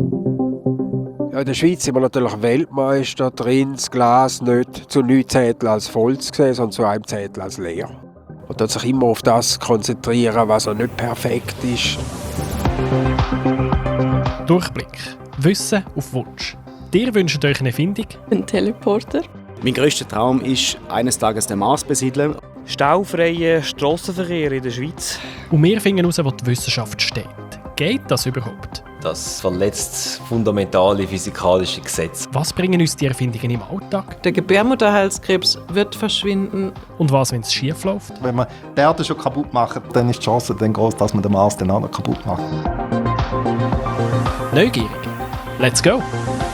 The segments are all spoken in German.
Ja, in der Schweiz sind wir natürlich Weltmeister drin, das Glas nicht zu 9 Zettel als voll zu sehen, sondern zu einem Zettel als leer. Und dort sich immer auf das konzentrieren, was noch nicht perfekt ist. Durchblick. Wissen auf Wunsch. Ihr wünscht euch eine Erfindung? Ein Teleporter. Mein grösster Traum ist, eines Tages den Mars besiedeln. Staufreien Strassenverkehr in der Schweiz. Und wir finden heraus, wo die Wissenschaft steht. Geht das überhaupt? Das verletzt fundamentale physikalische Gesetze. Was bringen uns die Erfindungen im Alltag? Der Gebärmutterhalskrebs wird verschwinden. Und was, wenn es schief läuft? Wenn man die Erde schon kaputt macht, dann ist die Chance dann groß, dass man den Mars dann auch noch kaputt macht. Neugierig. Let's go!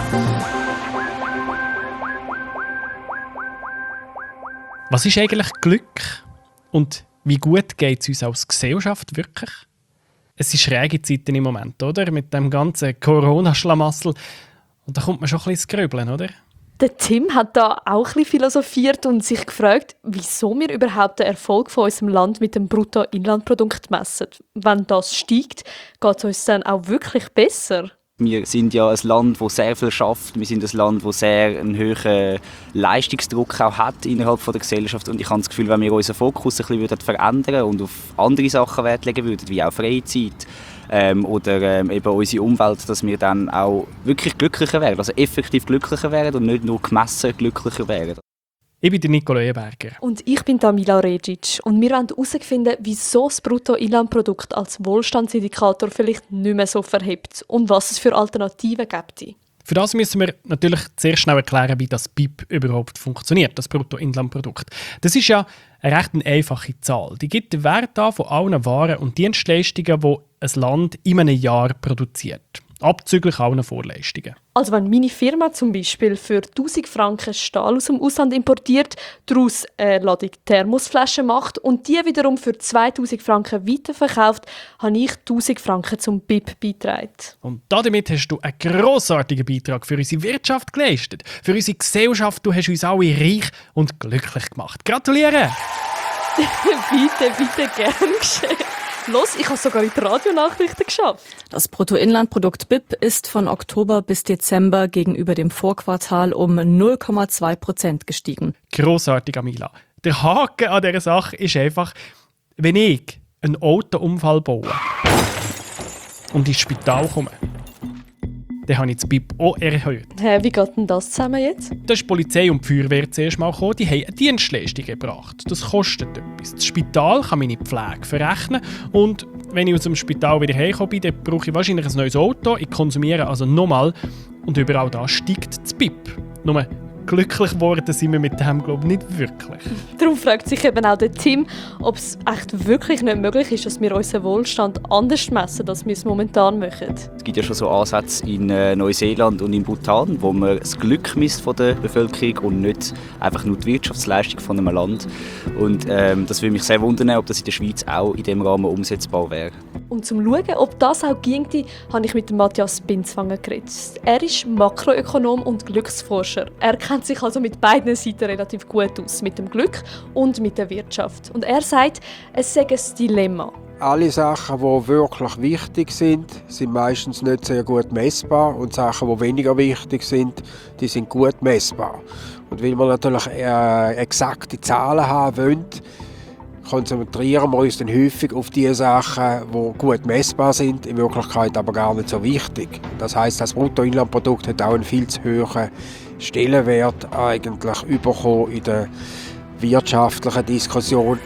Was ist eigentlich Glück? Und wie gut geht es uns als Gesellschaft wirklich? Es sind schräge Zeiten im Moment, oder? Mit dem ganzen Corona-Schlamassel. Und da kommt man schon ein bisschen ins Grübeln, oder? Der Tim hat da auch ein bisschen philosophiert und sich gefragt, wieso wir überhaupt den Erfolg von unserem Land mit dem Bruttoinlandprodukt messen. Wenn das steigt, geht es uns dann auch wirklich besser? Wir sind ja ein Land, das sehr viel schafft. Wir sind ein Land, das sehr einen hohen Leistungsdruck auch hat innerhalb der Gesellschaft. Und ich habe das Gefühl, wenn wir unseren Fokus ein bisschen verändern und auf andere Sachen Wert legen würden, wie auch Freizeit oder eben unsere Umwelt, dass wir dann auch wirklich glücklicher werden, also effektiv glücklicher werden und nicht nur gemessen glücklicher werden. Ich bin der Nico Leuenberger. Und ich bin Tamila Regic. Und wir wollen herausfinden, wieso das Bruttoinlandprodukt als Wohlstandsindikator vielleicht nicht mehr so verhebt und was es für Alternativen gibt. Für das müssen wir natürlich sehr schnell erklären, wie das BIP überhaupt funktioniert, das Bruttoinlandprodukt. Das ist ja eine recht einfache Zahl. Die gibt den Wert an von allen Waren und Dienstleistungen, die ein Land in einem Jahr produziert. Abzüglich allen Vorleistungen. Also wenn meine Firma zum Beispiel für 1000 Franken Stahl aus dem Ausland importiert, daraus eine Ladung Thermosflaschen macht und die wiederum für 2000 Franken weiterverkauft, habe ich 1000 Franken zum BIP beigetragen. Und damit hast du einen grossartigen Beitrag für unsere Wirtschaft geleistet. Für unsere Gesellschaft. Du hast uns alle reich und glücklich gemacht. Gratuliere! bitte, gern geschehen. Los, ich habe sogar in die Radionachrichten geschafft. Das Bruttoinlandprodukt BIP ist von Oktober bis Dezember gegenüber dem Vorquartal um 0,2% gestiegen. Grossartig, Amila. Der Haken an dieser Sache ist einfach, wenn ich einen Autounfall baue und ins Spital komme, dann habe ich das BIP auch erhöht. Wie geht denn das zusammen jetzt? Da ist die Polizei und die Feuerwehr zuerst mal gekommen, die haben eine Dienstleistung gebracht. Das kostet etwas. Das Spital kann meine Pflege verrechnen und wenn ich aus dem Spital wieder hergekommen bin, dann brauche ich wahrscheinlich ein neues Auto. Ich konsumiere also nochmal und überall da steigt das BIP. Nur glücklich geworden sind wir mit dem, glaube ich, nicht wirklich. Darum fragt sich eben auch der Tim, ob es echt wirklich nicht möglich ist, dass wir unseren Wohlstand anders messen, als wir es momentan machen. Es gibt ja schon so Ansätze in Neuseeland und in Bhutan, wo man das Glück misst von der Bevölkerung und nicht einfach nur die Wirtschaftsleistung von einem Land. Und das würde mich sehr wundern, ob das in der Schweiz auch in diesem Rahmen umsetzbar wäre. Und zum Schauen, ob das auch ginge, habe ich mit Matthias Binzwanger geredet. Er ist Makroökonom und Glücksforscher. Er kennt sich also mit beiden Seiten relativ gut aus, mit dem Glück und mit der Wirtschaft. Und er sagt, es sei ein Dilemma. Alle Sachen, die wirklich wichtig sind, sind meistens nicht sehr gut messbar. Und Sachen, die weniger wichtig sind, die sind gut messbar. Und weil wir natürlich exakte Zahlen haben wollen, konzentrieren wir uns dann häufig auf die Sachen, die gut messbar sind, in Wirklichkeit aber gar nicht so wichtig. Das heisst, das Bruttoinlandprodukt hat auch einen viel zu hohen Stellenwert eigentlich bekommen in der wirtschaftlichen Diskussion.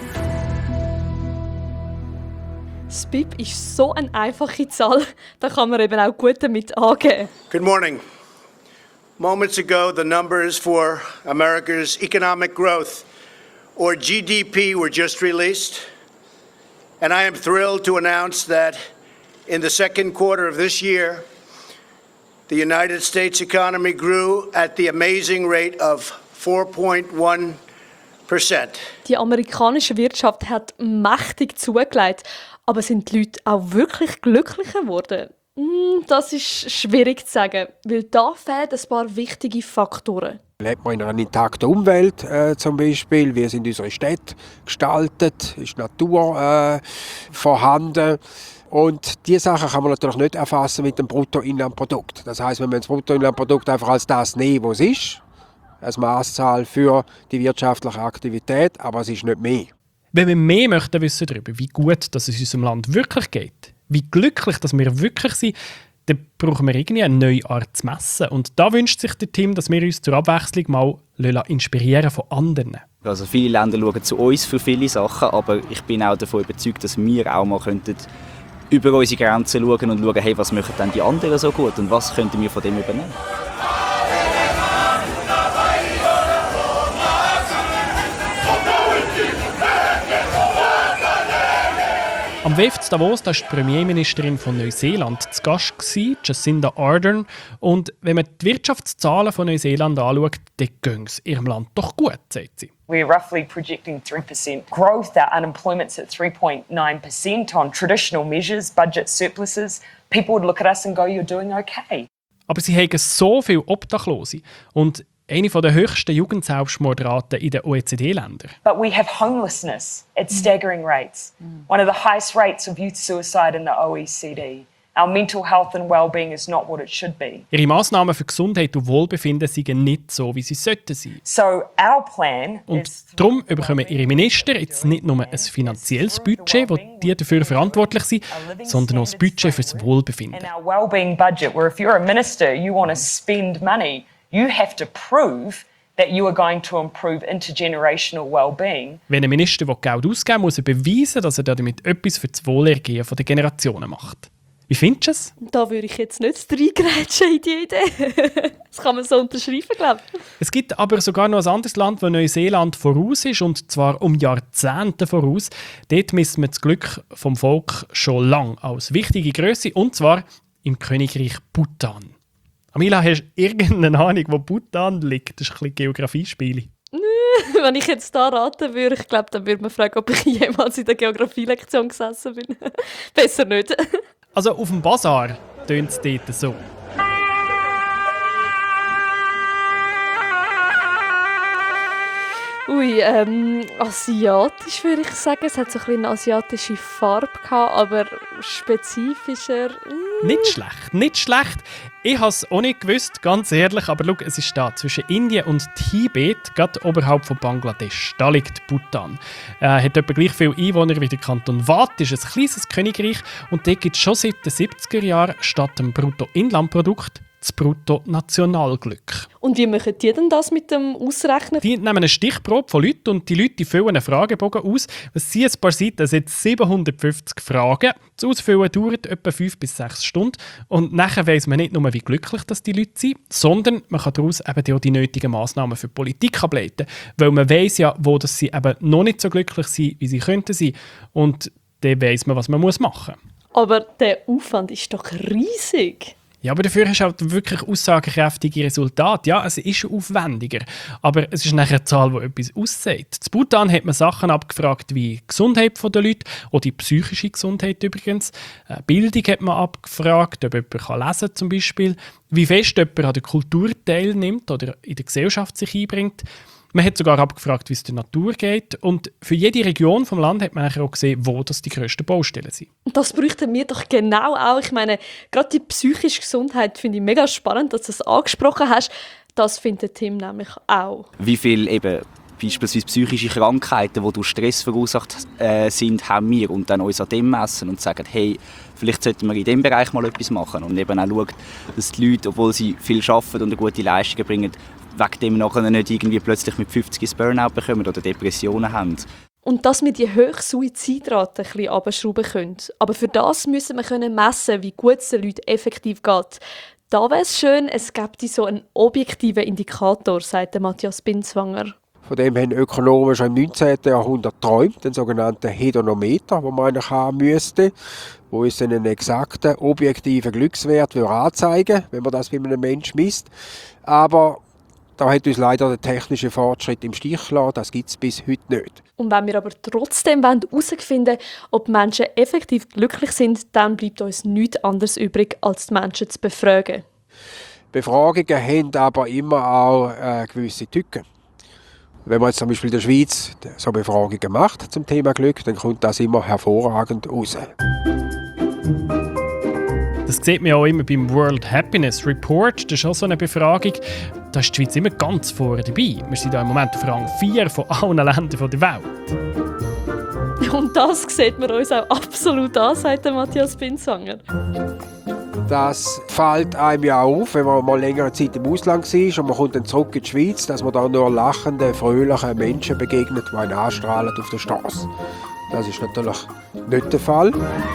Das BIP ist so eine einfache Zahl, da kann man eben auch gut damit angeben. Good morning. Moments ago, the numbers for America's economic growth, or GDP, were just released. And I am thrilled to announce that in the second quarter of this year, the United States economy grew at the amazing rate of 4.1%. Die amerikanische Wirtschaft hat mächtig zugelegt, aber sind die Leute auch wirklich glücklicher geworden? Das ist schwierig zu sagen, weil da fehlen ein paar wichtige Faktoren. Lebt man in einer intakten Umwelt zum Beispiel? Wie sind unsere Städte gestaltet? Ist Natur vorhanden? Und diese Sachen kann man natürlich nicht erfassen mit dem Bruttoinlandprodukt. Das heisst, wenn wir das Bruttoinlandprodukt einfach als das nehmen, was es ist, als Maßzahl für die wirtschaftliche Aktivität, aber es ist nicht mehr. Wenn wir mehr möchten wissen darüber, wie gut dass es unserem Land wirklich geht, wie glücklich dass wir wirklich sind, dann brauchen wir irgendwie eine neue Art zu messen. Und da wünscht sich der Tim, dass wir uns zur Abwechslung mal inspirieren von anderen. Also viele Länder schauen zu uns für viele Sachen, aber ich bin auch davon überzeugt, dass wir auch mal über unsere Grenzen schauen und schauen, hey, was machen denn die anderen so gut und was könnten wir von dem übernehmen. Am WEF in Davos war die Premierministerin von Neuseeland zu Gast, Jacinda Ardern. Und wenn man die Wirtschaftszahlen von Neuseeland anschaut, dann geht es ihrem Land doch gut, sagt sie. We're roughly projecting 3% growth. Our unemployment's at 3.9% on traditional measures, budget surpluses. People would look at us and go, you're doing okay. Aber sie haben so viele Obdachlose und eine der höchsten Jugendselbstmordraten in den OECD-Ländern. But we have homelessness at staggering rates. One of the highest rates of youth suicide in the OECD. Our mental health and well-being is not what it should be. Ihre Massnahmen für Gesundheit und Wohlbefinden sind nicht so, wie sie sollten sein. So our plan und darum bekommen ihre Minister jetzt nicht nur ein finanzielles Budget, wo die dafür verantwortlich sind, sondern auch das Budget für das Wohlbefinden. In our well-being budget, where if you're a minister, you want to spend money, you have to prove that you are going to improve intergenerational well-being. Wenn ein Minister Geld ausgeben will, muss er beweisen, dass er damit etwas für das Wohlergehen der Generationen macht. Wie findest du es? Da würde ich jetzt nicht reingrätschen in die Idee. Das kann man so unterschreiben, glaube ich. Es gibt aber sogar noch ein anderes Land, wo Neuseeland voraus ist, und zwar um Jahrzehnte voraus. Dort misst man das Glück vom Volk schon lange als wichtige Grösse, und zwar im Königreich Bhutan. Amila, hast du irgendeine Ahnung, wo Bhutan liegt? Das ist ein bisschen Geografiespiele. Wenn ich jetzt da raten würde, ich glaube, dann würde man fragen, ob ich jemals in der Geografielektion gesessen bin. Besser nicht. Also auf dem Basar tönt es dort so. Ui, asiatisch würde ich sagen. Es hat so ein bisschen eine asiatische Farbe gehabt, aber spezifischer. Nicht schlecht, nicht schlecht. Ich habe es auch nicht gewusst, ganz ehrlich. Aber schau, es ist da zwischen Indien und Tibet, gerade oberhalb von Bangladesch. Da liegt Bhutan. Hat etwa gleich viele Einwohner wie der Kanton Wat, ist ein kleines Königreich. Und dort gibt es schon seit den 70er Jahren statt dem Bruttoinlandprodukt das Bruttonationalglück. Und wie machen die denn das mit dem Ausrechnen? Die nehmen eine Stichprobe von Leuten und die Leute füllen einen Fragebogen aus. Es sind ein paar Seiten, es sind 750 Fragen. Das Ausfüllen dauert etwa 5 bis 6 Stunden. Und nachher weiss man nicht nur, wie glücklich das die Leute sind, sondern man kann daraus eben auch die nötigen Massnahmen für die Politik ableiten. Weil man weiss ja, wo dass sie eben noch nicht so glücklich sind, wie sie könnten sein. Und dann weiss man, was man machen muss. Aber der Aufwand ist doch riesig. Ja, aber dafür hast du halt wirklich aussagekräftige Resultate. Ja, es ist aufwendiger, aber es ist nachher eine Zahl, die etwas aussagt. In Bhutan hat man Sachen abgefragt wie die Gesundheit der Leute, auch die psychische Gesundheit übrigens. Bildung hat man abgefragt, ob jemand lesen kann zum Beispiel. Wie fest jemand an der Kultur teilnimmt oder in der Gesellschaft sich einbringt. Man hat sogar abgefragt, wie es der Natur geht. Und für jede Region des Landes hat man auch gesehen, wo das die grössten Baustellen sind. Das bräuchten wir doch genau auch. Ich meine, gerade die psychische Gesundheit finde ich mega spannend, dass du das angesprochen hast. Das findet Tim nämlich auch. Wie viel eben beispielsweise psychische Krankheiten, die durch Stress verursacht sind, haben wir und dann uns an dem messen und sagen, hey, vielleicht sollten wir in diesem Bereich mal etwas machen. Und eben auch schauen, dass die Leute, obwohl sie viel arbeiten und eine gute Leistung bringen, wegen dem nachher nicht irgendwie plötzlich mit 50 ins Burnout bekommen oder Depressionen haben. Und dass wir die hohe Suizidrate ein bisschen runterschrauben können. Aber für das müssen wir messen, wie gut es den Leuten effektiv geht. Da wäre es schön, es gäbe so einen objektiven Indikator, sagt Matthias Binswanger. Von dem haben Ökonomen schon im 19. Jahrhundert geträumt, den sogenannten Hedonometer, den man eigentlich haben müsste, wo uns einen exakten, objektiven Glückswert anzeigen würde, wenn man das bei einem Menschen misst. Aber da hat uns leider der technische Fortschritt im Stich gelassen. Das gibt es bis heute nicht. Und wenn wir aber trotzdem herausfinden wollen, ob Menschen effektiv glücklich sind, dann bleibt uns nichts anderes übrig, als die Menschen zu befragen. Befragungen haben aber immer auch gewisse Tücken. Wenn man jetzt zum Beispiel in der Schweiz so Befragungen macht zum Thema Glück, dann kommt das immer hervorragend raus. Das sieht man ja auch immer beim World Happiness Report. Das ist auch so eine Befragung. Da ist die Schweiz immer ganz vorne dabei. Wir sind da im Moment auf Rang 4 von allen Ländern der Welt. Und das sieht man uns auch absolut an, sagt der Matthias Binswanger. Das fällt einem ja auf, wenn man mal längere Zeit im Ausland war und man kommt dann zurück in die Schweiz, dass man da nur lachenden, fröhlichen Menschen begegnet, die einen anstrahlen auf der Straße. Das ist natürlich nicht der Fall.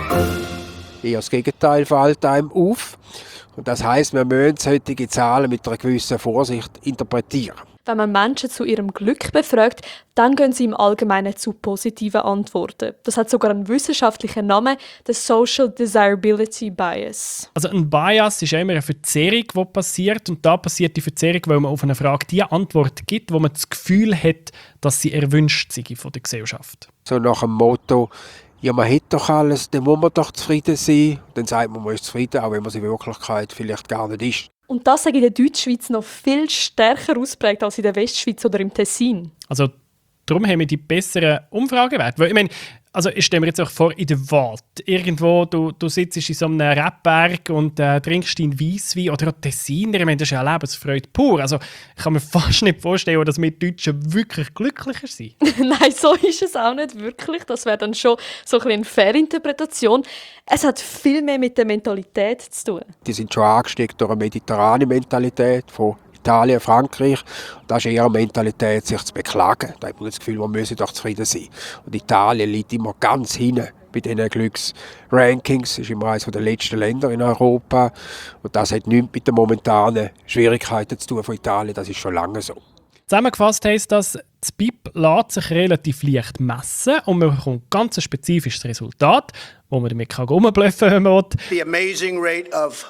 Eher das Gegenteil fällt einem auf. Und das heisst, wir müssen solche Zahlen mit einer gewissen Vorsicht interpretieren. Wenn man Menschen zu ihrem Glück befragt, dann gehen sie im Allgemeinen zu positiven Antworten. Das hat sogar einen wissenschaftlichen Namen, der Social Desirability Bias. Also ein Bias ist immer eine Verzerrung, die passiert. Und da passiert die Verzerrung, weil man auf eine Frage die Antwort gibt, wo man das Gefühl hat, dass sie erwünscht sei von der Gesellschaft. So nach dem Motto, ja, man hat doch alles, dann muss man doch zufrieden sein. Und dann sagt man ist zufrieden, auch wenn man es in Wirklichkeit vielleicht gar nicht ist. Und das ist in der Deutschschweiz noch viel stärker ausprägt als in der Westschweiz oder im Tessin. Also darum haben wir die besseren Umfragewerte. Weil, ich meine, also ich stelle mir jetzt auch vor, in der Wald, irgendwo, du sitzt in so einem Rebberg und trinkst deinen Weisswein oder auch Tessiner, ich meine, das ist ja eine Lebensfreude pur. Also ich kann mir fast nicht vorstellen, dass wir Deutschen wirklich glücklicher sind. Nein, so ist es auch nicht wirklich. Das wäre dann schon so ein bisschen eine Fehlinterpretation. Es hat viel mehr mit der Mentalität zu tun. Die sind schon angesteckt durch eine mediterrane Mentalität von Italien, Frankreich. Das ist eher eine Mentalität, sich zu beklagen. Da hat man das Gefühl, man müsse doch zufrieden sein. Und Italien liegt immer ganz hinten bei diesen Glücksrankings. Es ist immer eines der letzten Länder in Europa. Und das hat nichts mit den momentanen Schwierigkeiten zu tun von Italien. Das ist schon lange so. Zusammengefasst heisst das, das BIP lässt sich relativ leicht messen und man bekommt ganz ein spezifisches Resultat, wo man damit rumbluffen kann, wenn man will. The amazing rate of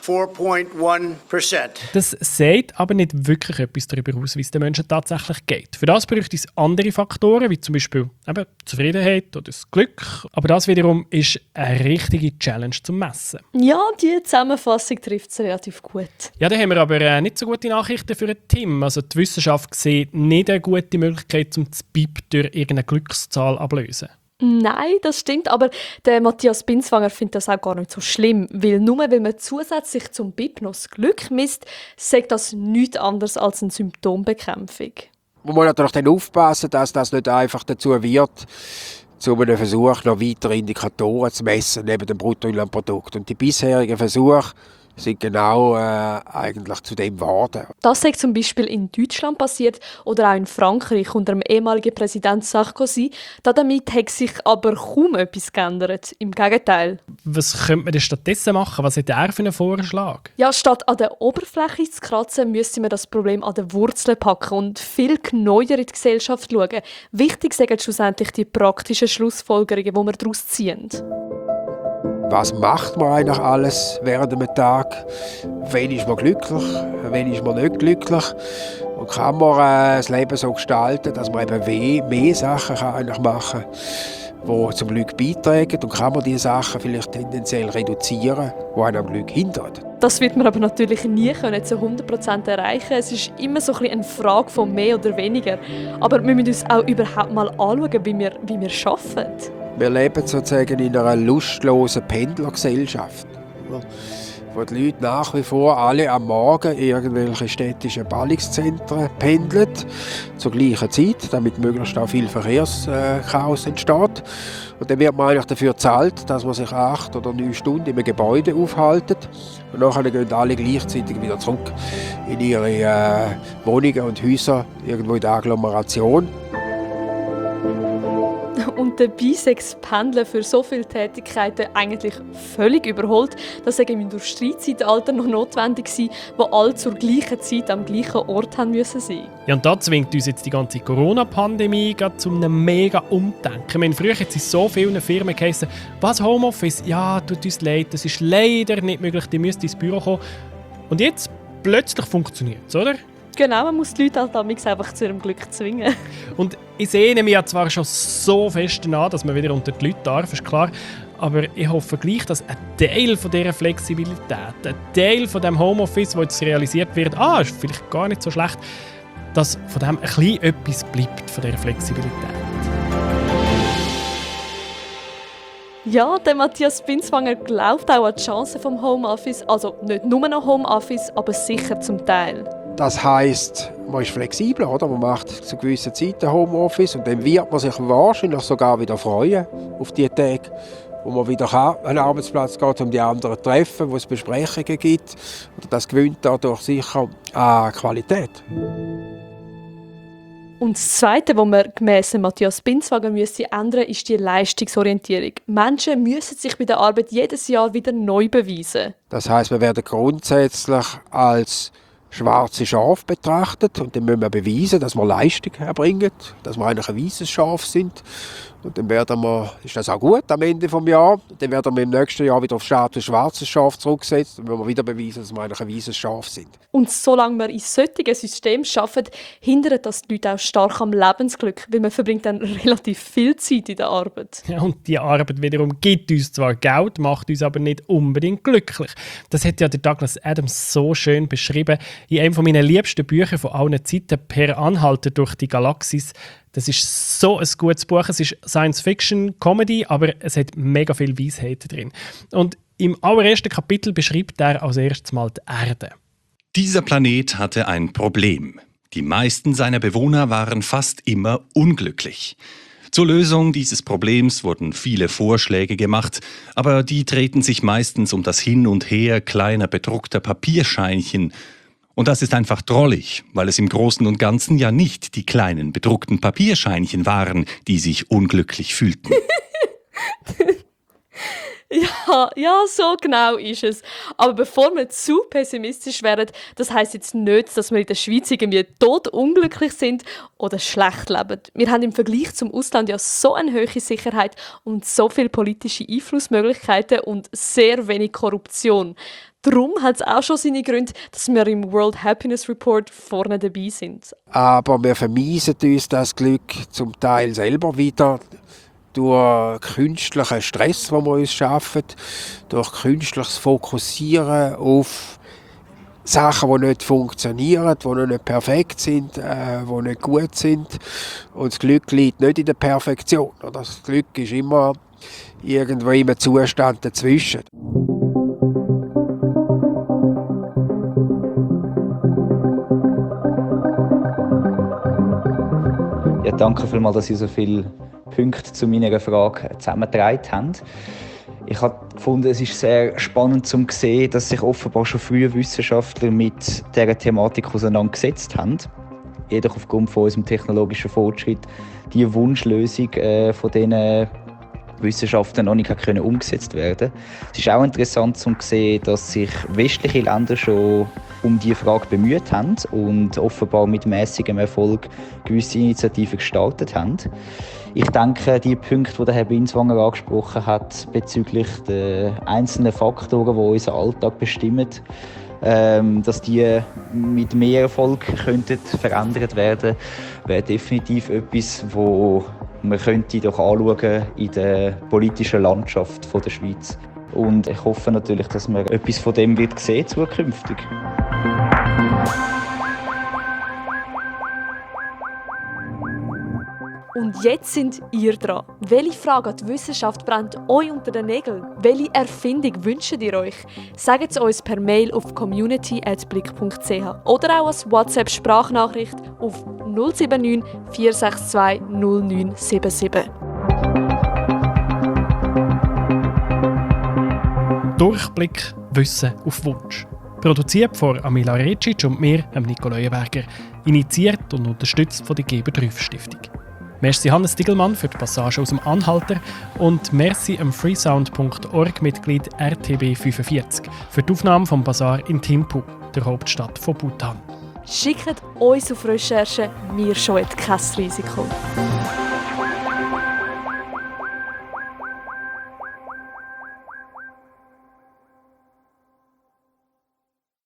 4.1%. Das sagt aber nicht wirklich etwas darüber aus, wie es den Menschen tatsächlich geht. Für das bräuchte es andere Faktoren, wie zum Beispiel eben Zufriedenheit oder das Glück. Aber das wiederum ist eine richtige Challenge zum Messen. Ja, die Zusammenfassung trifft es relativ gut. Ja, da haben wir aber nicht so gute Nachrichten für Tim. Also die Wissenschaft sieht nicht eine gute Möglichkeit, um das BIP durch irgendeine Glückszahl ablösen. Nein, das stimmt, aber der Matthias Binswanger findet das auch gar nicht so schlimm, weil nur weil man zusätzlich zum BIP noch das Glück misst, sagt das nichts anderes als eine Symptombekämpfung. Man muss natürlich dann aufpassen, dass das nicht einfach dazu wird, zu einem Versuch noch weitere Indikatoren zu messen neben dem Bruttoinlandprodukt. Und die bisherigen Versuche sind genau eigentlich zu dem geworden. Das ist zum Beispiel in Deutschland passiert oder auch in Frankreich unter dem ehemaligen Präsident Sarkozy. Damit hat sich aber kaum etwas geändert. Im Gegenteil. Was könnte man denn stattdessen machen? Was hat er für einen Vorschlag? Ja, statt an der Oberfläche zu kratzen, müsste man das Problem an den Wurzeln packen und viel genauer in die Gesellschaft schauen. Wichtig sind schlussendlich die praktischen Schlussfolgerungen, die wir daraus ziehen. Was macht man eigentlich alles während einem Tag? Wann ist man glücklich? Wann ist man nicht glücklich? Und kann man das Leben so gestalten, dass man eben mehr Sachen eigentlich machen kann, die zum Glück beitragen? Und kann man diese Sachen vielleicht tendenziell reduzieren, die einem am Glück hindern? Das wird man aber natürlich nie zu 100% erreichen. Es ist immer so ein bisschen eine Frage von mehr oder weniger. Aber wir müssen uns auch überhaupt mal anschauen, wie wir arbeiten. Wir leben sozusagen in einer lustlosen Pendlergesellschaft, wo die Leute nach wie vor alle am Morgen in irgendwelche städtischen Ballungszentren pendeln, zur gleichen Zeit, damit möglichst auch viel Verkehrschaos entsteht. Und dann wird man eigentlich dafür bezahlt, dass man sich 8 oder 9 Stunden in einem Gebäude aufhält. Und nachher gehen alle gleichzeitig wieder zurück in ihre Wohnungen und Häuser irgendwo in der Agglomeration. Und dabei sei das Pendeln für so viele Tätigkeiten eigentlich völlig überholt. Das sei im Industriezeitalter noch notwendig gewesen, wo alle zur gleichen Zeit am gleichen Ort haben müssen sein. Ja, und da zwingt uns jetzt die ganze Corona-Pandemie zu einem mega Umdenken. Ich meine, früher hat es in so vielen Firmen geheißen, was Homeoffice? Ja, tut uns leid, das ist leider nicht möglich, die müsst ins Büro kommen. Und jetzt plötzlich funktioniert es, oder? Genau, man muss die Leute halt einfach zu ihrem Glück zwingen. Und ich sehne mich ja zwar schon so fest danach, dass man wieder unter die Leute darf, ist klar. Aber ich hoffe gleich, dass ein Teil von dieser Flexibilität, ein Teil von dem Homeoffice, das jetzt realisiert wird, ist vielleicht gar nicht so schlecht, dass von dem ein bisschen etwas bleibt, von dieser Flexibilität. Ja, der Matthias Binswanger glaubt auch an die Chancen vom Homeoffice. Also nicht nur noch Homeoffice, aber sicher zum Teil. Das heisst, man ist flexibel, oder? Man macht zu gewissen Zeiten Homeoffice und dann wird man sich wahrscheinlich sogar wieder freuen auf die Tage, wo man wieder an den Arbeitsplatz geht, um die anderen zu treffen, wo es Besprechungen gibt. Und das gewinnt dadurch sicher an Qualität. Und das Zweite, was man gemäss Matthias Binswanger ändern müsste, ist die Leistungsorientierung. Menschen müssen sich bei der Arbeit jedes Jahr wieder neu beweisen. Das heisst, wir werden grundsätzlich als schwarze Schafe betrachtet und dann müssen wir beweisen, dass wir Leistung erbringen, dass wir eigentlich ein weißes Schaf sind. Und dann ist das auch gut am Ende des Jahres. Dann werden wir im nächsten Jahr wieder auf Status schwarzes Schaf zurückgesetzt und wir wieder beweisen, dass wir eigentlich ein weißes Schaf sind. Und solange wir in solchen Systemen arbeiten, hindert das die Leute auch stark am Lebensglück, weil man verbringt dann relativ viel Zeit in der Arbeit. Ja, und die Arbeit wiederum gibt uns zwar Geld, macht uns aber nicht unbedingt glücklich. Das hat ja der Douglas Adams so schön beschrieben in einem meiner liebsten Bücher von allen Zeiten, Per Anhalter durch die Galaxis. Das ist so ein gutes Buch. Es ist Science-Fiction-Comedy, aber es hat mega viel Weisheit drin. Und im allerersten Kapitel beschreibt er als erstes mal die Erde. Dieser Planet hatte ein Problem. Die meisten seiner Bewohner waren fast immer unglücklich. Zur Lösung dieses Problems wurden viele Vorschläge gemacht, aber die drehten sich meistens um das Hin und Her kleiner bedruckter Papierscheinchen. Und das ist einfach drollig, weil es im Großen und Ganzen ja nicht die kleinen bedruckten Papierscheinchen waren, die sich unglücklich fühlten. Ja, so genau ist es. Aber bevor wir zu pessimistisch werden, das heisst jetzt nicht, dass wir in der Schweiz irgendwie todunglücklich sind oder schlecht leben. Wir haben im Vergleich zum Ausland ja so eine hohe Sicherheit und so viele politische Einflussmöglichkeiten und sehr wenig Korruption. Darum hat es auch schon seine Gründe, dass wir im World Happiness Report vorne dabei sind. Aber wir vermiesen uns das Glück zum Teil selber wieder durch künstlichen Stress, den wir uns schaffen, durch künstliches Fokussieren auf Sachen, die nicht funktionieren, die noch nicht perfekt sind, die nicht gut sind. Und das Glück liegt nicht in der Perfektion. Das Glück ist immer irgendwo im Zustand dazwischen. Ja, danke vielmals, dass Sie so viele Punkte zu meiner Frage zusammengetragen haben. Ich habe gefunden, es ist sehr spannend zu sehen, dass sich offenbar schon frühe Wissenschaftler mit dieser Thematik auseinandergesetzt haben. Jedoch aufgrund von unserem technologischen Fortschritt die Wunschlösung von diesen Wissenschaften noch nicht umgesetzt werden. Es ist auch interessant zu sehen, dass sich westliche Länder schon um diese Frage bemüht haben und offenbar mit mäßigem Erfolg gewisse Initiativen gestartet haben. Ich denke, die Punkte, die Herr Binswanger angesprochen hat, bezüglich der einzelnen Faktoren, die unseren Alltag bestimmen, dass die mit mehr Erfolg könnten verändert werden, wäre definitiv etwas, wo man könnte doch anschauen in der politischen Landschaft der Schweiz. Und ich hoffe natürlich, dass man etwas von dem wird sehen zukünftig. Und jetzt sind ihr dran. Welche Frage an die Wissenschaft brennt euch unter den Nägeln? Welche Erfindung wünscht ihr euch? Sagt es uns per Mail auf community@blick.ch oder auch als WhatsApp-Sprachnachricht auf 079 462 0977. Durchblick Wissen auf Wunsch. Produziert von Amila Recic und mir, Nico Leuenberger. Initiiert und unterstützt von der Geber-Trüff-Stiftung. Merci Hannes Diegelmann für die Passage aus dem Anhalter und merci am freesound.org-Mitglied RTB45 für die Aufnahme vom Basar in Thimphu, der Hauptstadt von Bhutan. Schickt uns auf Recherche, wir scheuen kein Risiko.